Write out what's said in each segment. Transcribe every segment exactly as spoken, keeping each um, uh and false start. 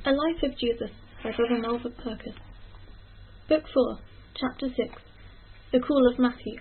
A Life of Jesus by Brother Melva Purkis. Book four, Chapter six. The Call of Matthew.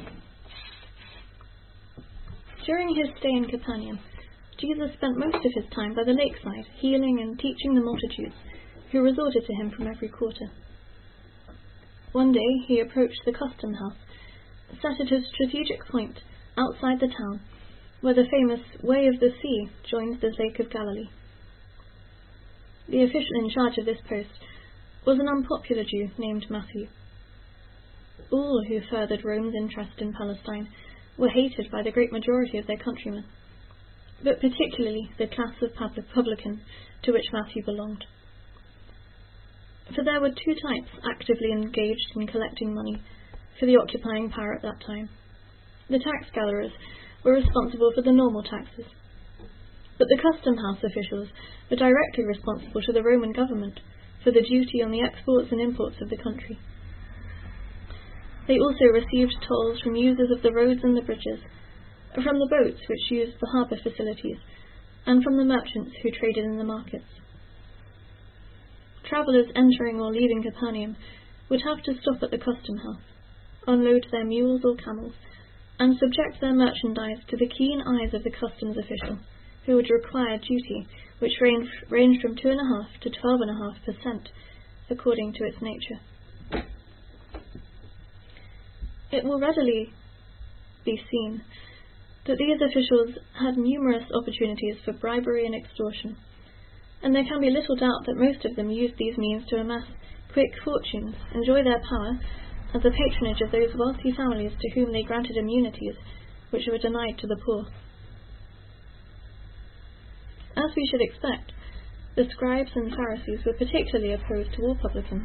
During his stay in Capernaum, Jesus spent most of his time by the lakeside, healing and teaching the multitudes, who resorted to him from every quarter. One day he approached the custom house, set at a strategic point outside the town, where the famous Way of the Sea joins the Lake of Galilee. The official in charge of this post was an unpopular Jew named Matthew. All who furthered Rome's interest in Palestine were hated by the great majority of their countrymen, but particularly the class of publican to which Matthew belonged. For there were two types actively engaged in collecting money for the occupying power at that time. The tax gatherers were responsible for the normal taxes, but the custom house officials were directly responsible to the Roman government for the duty on the exports and imports of the country. They also received tolls from users of the roads and the bridges, from the boats which used the harbour facilities, and from the merchants who traded in the markets. Travellers entering or leaving Capernaum would have to stop at the custom house, unload their mules or camels, and subject their merchandise to the keen eyes of the customs official, who would require duty which ranged, ranged from two and a half to twelve and a half percent, according to its nature. It will readily be seen that these officials had numerous opportunities for bribery and extortion, and there can be little doubt that most of them used these means to amass quick fortunes, enjoy their power, and the patronage of those wealthy families to whom they granted immunities which were denied to the poor. As we should expect, the scribes and Pharisees were particularly opposed to all publicans.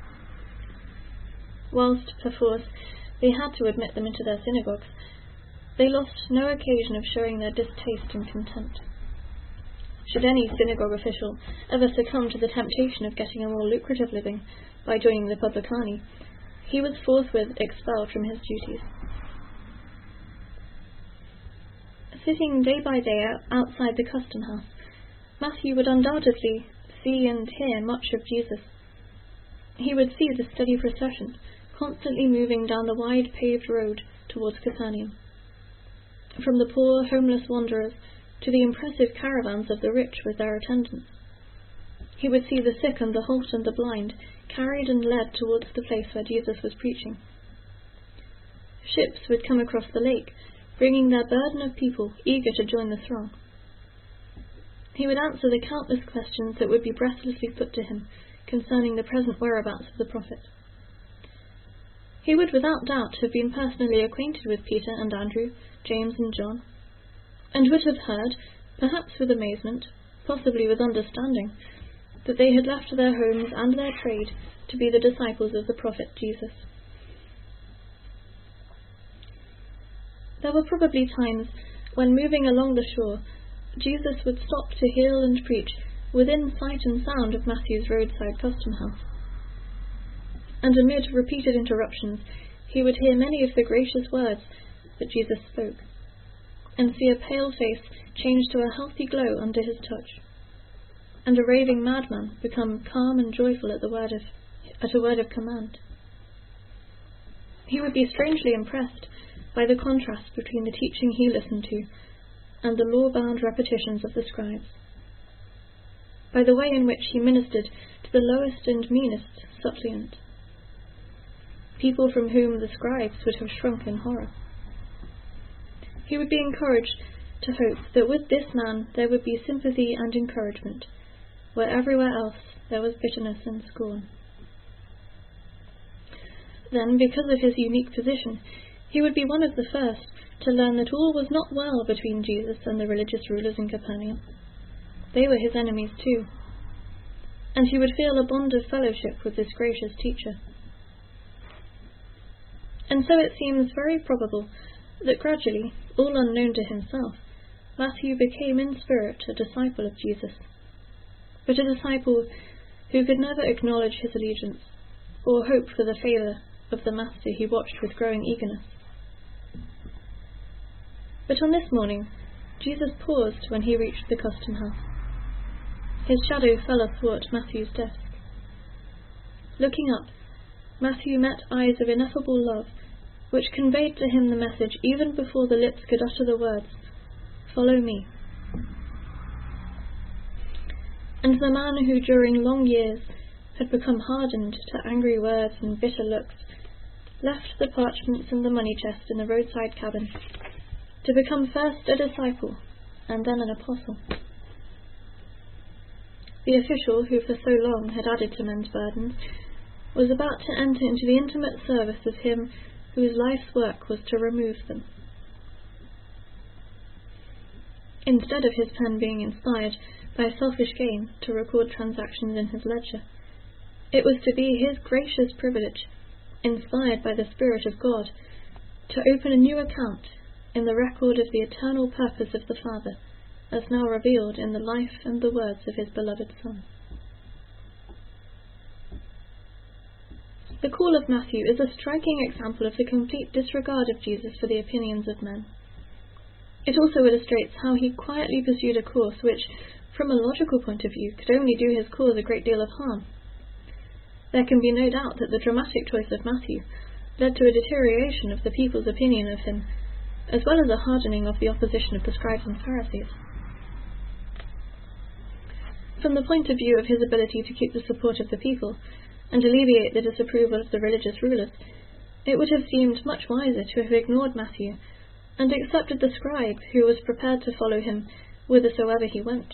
Whilst, perforce, they had to admit them into their synagogues, they lost no occasion of showing their distaste and contempt. Should any synagogue official ever succumb to the temptation of getting a more lucrative living by joining the publicani, he was forthwith expelled from his duties. Sitting day by day outside the custom house, Matthew would undoubtedly see and hear much of Jesus. He would see the steady procession constantly moving down the wide paved road towards Capernaum, from the poor homeless wanderers to the impressive caravans of the rich with their attendants. He would see the sick and the halt and the blind carried and led towards the place where Jesus was preaching. Ships would come across the lake, bringing their burden of people eager to join the throng. He would answer the countless questions that would be breathlessly put to him concerning the present whereabouts of the prophet. He would without doubt have been personally acquainted with Peter and Andrew, James and John, and would have heard, perhaps with amazement, possibly with understanding, that they had left their homes and their trade to be the disciples of the prophet Jesus. There were probably times when, moving along the shore, Jesus would stop to heal and preach within sight and sound of Matthew's roadside custom house. And amid repeated interruptions, he would hear many of the gracious words that Jesus spoke, and see a pale face change to a healthy glow under his touch, and a raving madman become calm and joyful at the word of at a word of command. He would be strangely impressed by the contrast between the teaching he listened to and the law-bound repetitions of the scribes, by the way in which he ministered to the lowest and meanest suppliant, people from whom the scribes would have shrunk in horror. He would be encouraged to hope that with this man there would be sympathy and encouragement, where everywhere else there was bitterness and scorn. Then, because of his unique position, he would be one of the first to learn that all was not well between Jesus and the religious rulers in Capernaum. They were his enemies too, and he would feel a bond of fellowship with this gracious teacher. And so it seems very probable that gradually, all unknown to himself, Matthew became in spirit a disciple of Jesus, but a disciple who could never acknowledge his allegiance or hope for the favour of the master he watched with growing eagerness. But on this morning, Jesus paused when he reached the custom house. his shadow fell athwart Matthew's desk. Looking up, Matthew met eyes of ineffable love, which conveyed to him the message even before the lips could utter the words, "Follow me." And the man who during long years had become hardened to angry words and bitter looks, left the parchments and the money chest in the roadside cabin, to become first a disciple and then an apostle. The official who for so long had added to men's burdens was about to enter into the intimate service of him whose life's work was to remove them. Instead of his pen being inspired by selfish gain to record transactions in his ledger, it was to be his gracious privilege, inspired by the Spirit of God, to open a new account in the record of the eternal purpose of the Father, as now revealed in the life and the words of his beloved Son. The call of Matthew is a striking example of the complete disregard of Jesus for the opinions of men. It also illustrates how he quietly pursued a course which, from a logical point of view, could only do his cause a great deal of harm. There can be no doubt that the dramatic choice of Matthew led to a deterioration of the people's opinion of him, as well as a hardening of the opposition of the scribes and Pharisees. From the point of view of his ability to keep the support of the people and alleviate the disapproval of the religious rulers, it would have seemed much wiser to have ignored Matthew and accepted the scribe who was prepared to follow him whithersoever he went.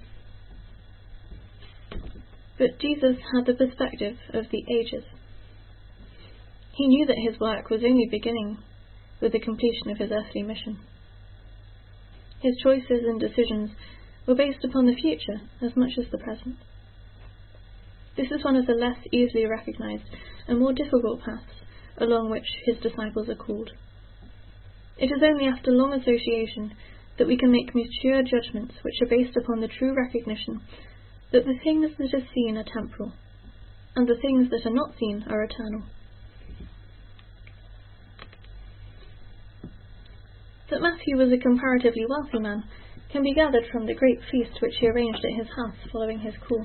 But Jesus had the perspective of the ages. He knew that his work was only beginning with the completion of his earthly mission. His choices and decisions were based upon the future as much as the present. This is one of the less easily recognized and more difficult paths along which his disciples are called. It is only after long association that we can make mature judgments which are based upon the true recognition that the things that are seen are temporal, and the things that are not seen are eternal. That Matthew was a comparatively wealthy man can be gathered from the great feast which he arranged at his house following his call.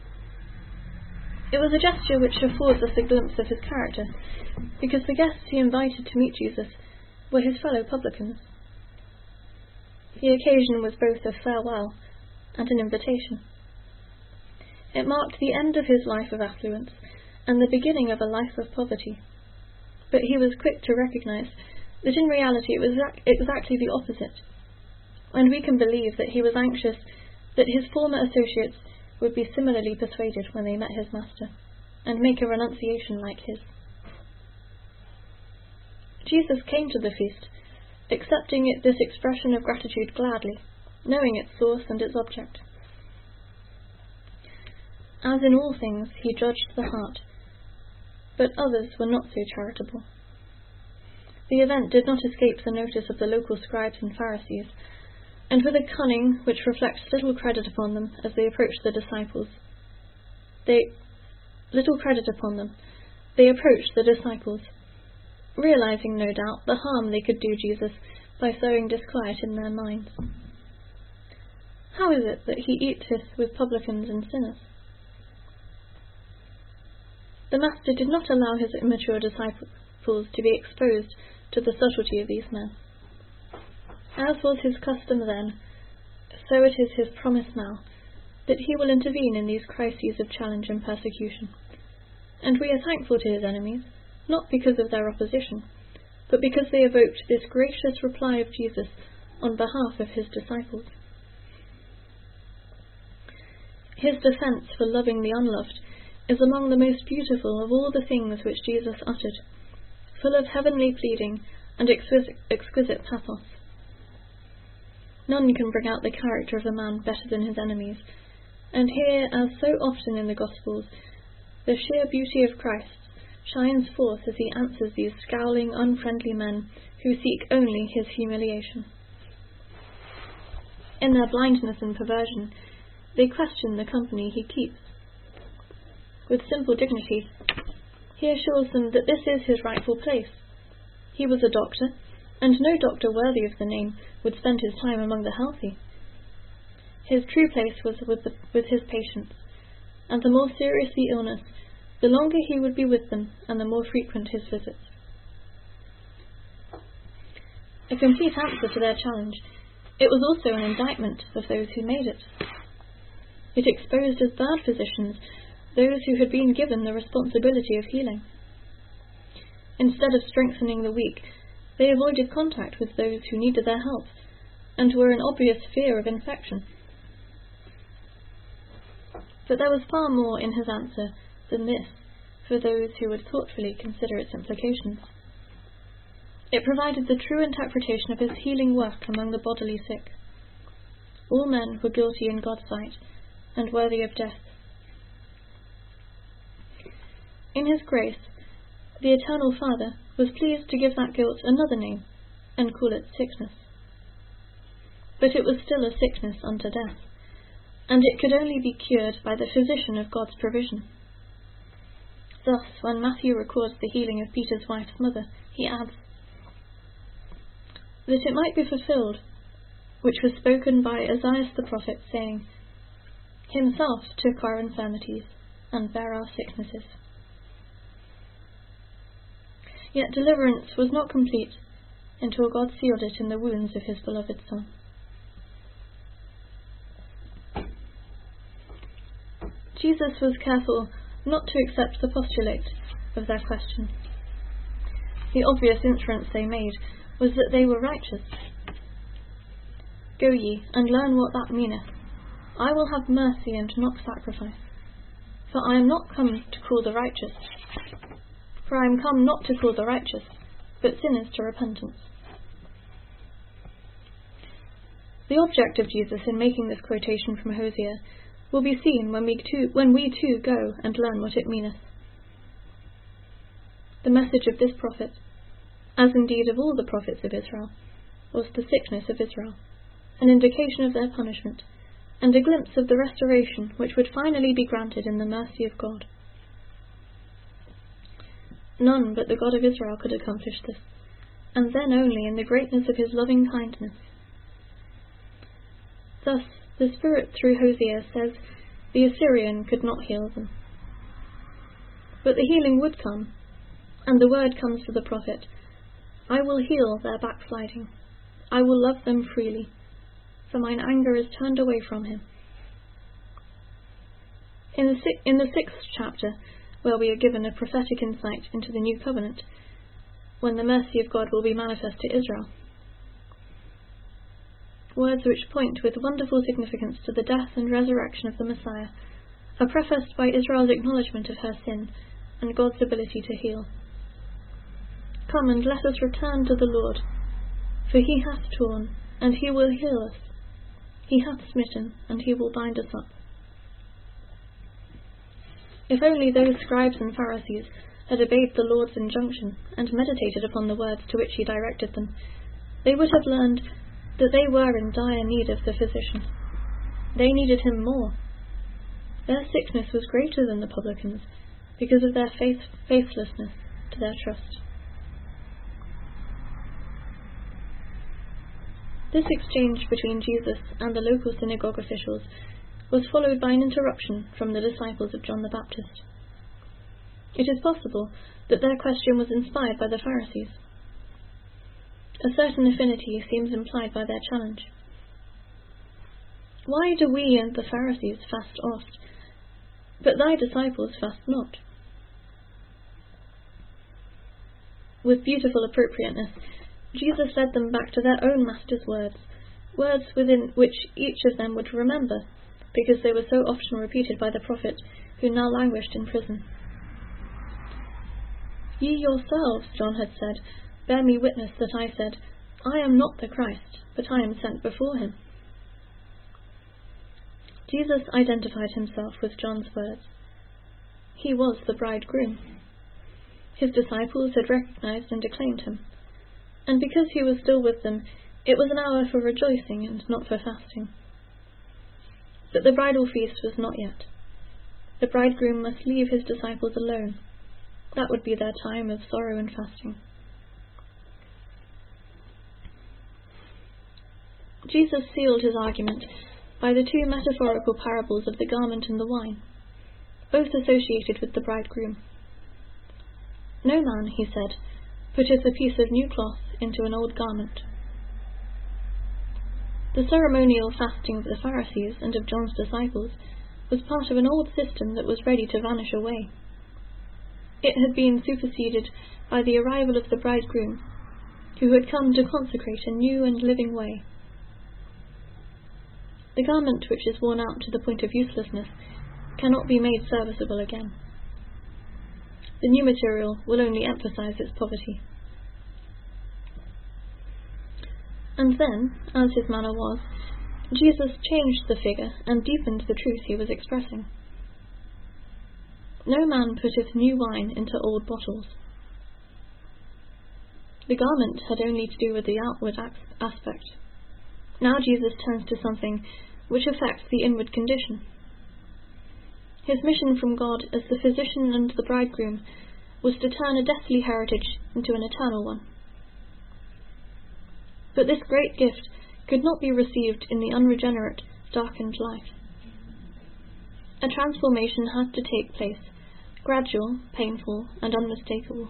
It was a gesture which affords us a glimpse of his character, because the guests he invited to meet Jesus were his fellow publicans. The occasion was both a farewell and an invitation. It marked the end of his life of affluence and the beginning of a life of poverty, but he was quick to recognize that in reality it was exactly the opposite, and we can believe that he was anxious that his former associates would be similarly persuaded when they met his master, and make a renunciation like his. Jesus came to the feast, accepting it, this expression of gratitude gladly, knowing its source and its object. As in all things, he judged the heart, but others were not so charitable. The event did not escape the notice of the local scribes and Pharisees, and with a cunning which reflects little credit upon them as they approached the disciples, they little credit upon them, they approached the disciples, realizing, no doubt, the harm they could do Jesus by sowing disquiet in their minds. How is it that he eateth with publicans and sinners? The Master did not allow his immature disciples to be exposed to the subtlety of these men. As was his custom then, so it is his promise now, that he will intervene in these crises of challenge and persecution. And we are thankful to his enemies, not because of their opposition, but because they evoked this gracious reply of Jesus on behalf of his disciples. His defence for loving the unloved is among the most beautiful of all the things which Jesus uttered, full of heavenly pleading and exquisite, exquisite pathos. None can bring out the character of a man better than his enemies, and here, as so often in the Gospels, the sheer beauty of Christ shines forth as he answers these scowling, unfriendly men who seek only his humiliation. In their blindness and perversion, they question the company he keeps. With simple dignity, he assures them that this is his rightful place. He was a doctor, and no doctor worthy of the name would spend his time among the healthy. His true place was with, the, with his patients, and the more serious the illness, the longer he would be with them, and the more frequent his visits. A complete answer to their challenge, it was also an indictment of those who made it. It exposed as bad physicians those who had been given the responsibility of healing. Instead of strengthening the weak, they avoided contact with those who needed their help, and were in obvious fear of infection. But there was far more in his answer than this for those who would thoughtfully consider its implications. It provided the true interpretation of his healing work among the bodily sick. All men were guilty in God's sight and worthy of death. In his grace, the Eternal Father was pleased to give that guilt another name and call it sickness. But it was still a sickness unto death, and it could only be cured by the physician of God's provision. Thus, when Matthew records the healing of Peter's wife's mother, he adds, that it might be fulfilled, which was spoken by Isaiah the prophet, saying, Himself took our infirmities and bare our sicknesses. Yet deliverance was not complete until God sealed it in the wounds of his beloved Son. Jesus was careful not to accept the postulate of their question. The obvious inference they made was that they were righteous. Go ye, and learn what that meaneth. I will have mercy and not sacrifice. For I am not come to call the righteous. For I am come not to call the righteous, but sinners to repentance. The object of Jesus in making this quotation from Hosea will be seen when we too, when we too go and learn what it meaneth. The message of this prophet, as indeed of all the prophets of Israel, was the sickness of Israel, an indication of their punishment, and a glimpse of the restoration which would finally be granted in the mercy of God. None but the God of Israel could accomplish this, and then only in the greatness of his loving kindness. Thus, the Spirit through Hosea says the Assyrian could not heal them. But the healing would come, and the word comes to the prophet, I will heal their backsliding. I will love them freely, for mine anger is turned away from him. In the, si- in the sixth chapter, where we are given a prophetic insight into the new covenant, when the mercy of God will be manifest to Israel, words which point with wonderful significance to the death and resurrection of the Messiah are prefaced by Israel's acknowledgement of her sin and God's ability to heal. Come and let us return to the Lord, for he hath torn, and he will heal us. He hath smitten, and he will bind us up. If only those scribes and Pharisees had obeyed the Lord's injunction and meditated upon the words to which he directed them, they would have learned that they were in dire need of the physician. They needed him more. Their sickness was greater than the publicans because of their faith, faithlessness to their trust. This exchange between Jesus and the local synagogue officials was followed by an interruption from the disciples of John the Baptist. It is possible that their question was inspired by the Pharisees. A certain affinity seems implied by their challenge. Why do we and the Pharisees fast oft, but thy disciples fast not? With beautiful appropriateness, Jesus led them back to their own Master's words, words within which each of them would remember, because they were so often repeated by the prophet who now languished in prison. Ye yourselves, John had said, bear me witness that I said, I am not the Christ, but I am sent before him. Jesus identified himself with John's words. He was the bridegroom. His disciples had recognized and acclaimed him, and because he was still with them, it was an hour for rejoicing and not for fasting. But the bridal feast was not yet. The bridegroom must leave his disciples alone. That would be their time of sorrow and fasting. Jesus sealed his argument by the two metaphorical parables of the garment and the wine, both associated with the bridegroom. No man, he said, putteth a piece of new cloth into an old garment. The ceremonial fasting of the Pharisees and of John's disciples was part of an old system that was ready to vanish away. It had been superseded by the arrival of the bridegroom, who had come to consecrate a new and living way. The garment which is worn out to the point of uselessness cannot be made serviceable again. The new material will only emphasize its poverty. And then, as his manner was, Jesus changed the figure and deepened the truth he was expressing. No man putteth new wine into old bottles. The garment had only to do with the outward aspect. Now Jesus turns to something which affects the inward condition. His mission from God as the physician and the bridegroom was to turn a deathly heritage into an eternal one. But this great gift could not be received in the unregenerate, darkened life. A transformation had to take place, gradual, painful, and unmistakable.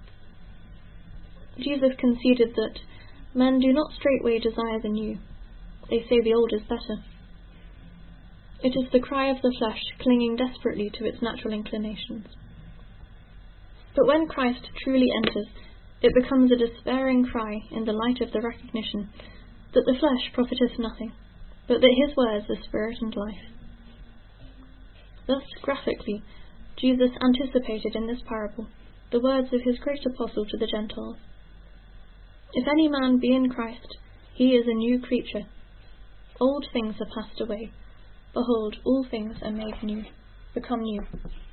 Jesus conceded that men do not straightway desire the new. They say the old is better. It is the cry of the flesh clinging desperately to its natural inclinations. But when Christ truly enters, it becomes a despairing cry in the light of the recognition that the flesh profiteth nothing, but that his words are spirit and life. Thus, graphically, Jesus anticipated in this parable the words of his great apostle to the Gentiles. If any man be in Christ, he is a new creature. Old things are passed away. Behold, all things are made new, become new.